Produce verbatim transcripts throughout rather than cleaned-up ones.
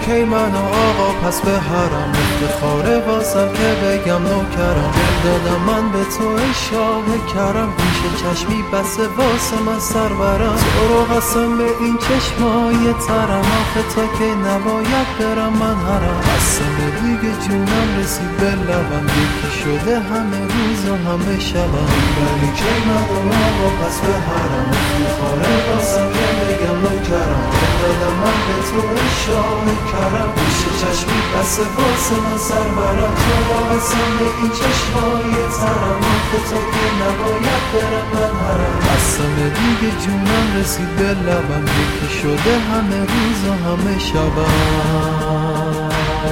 کی من آقا پس به حرم افتخاره واسم که بگم نوکرم دل دادم من به تو ای شاه کرم پیش چشمی بسه واسه من سرورم تو رو قسم به این چشمای ترم آخه تا که نباید برم من حرم قسم دیگه جونم رسید به لبم یکی شده همه روز و همه شبم ولی کی من آقا پس به حرم افتخاره واسم که بگم نوکرم دل دادم من به تو ای شاه کرم پیش چشمی بسه واسه من سرورم تو رو قسم به این چشمای ترم آخه تا که نباید برم من حرم قسم دیگه جونم رسید به لبم یکی شده همه روز و همه شبم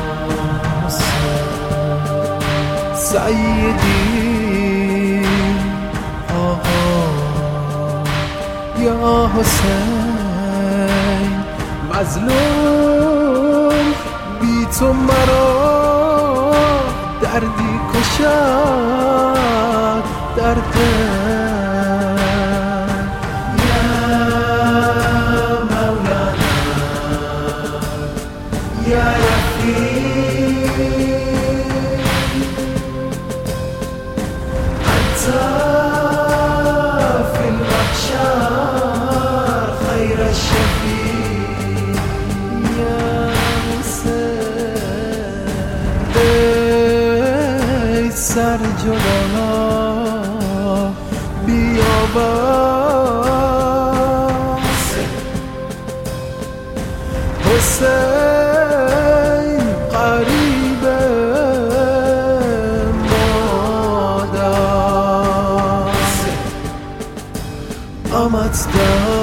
سیدی آها یا حسین مظلوم بی تو مرا دردی کشد درد یا مولانا یا رفیق انت فی المحشر خیر الشفیع یا حسین ای سر جلانا بیابان حسین قریب مادر آمد در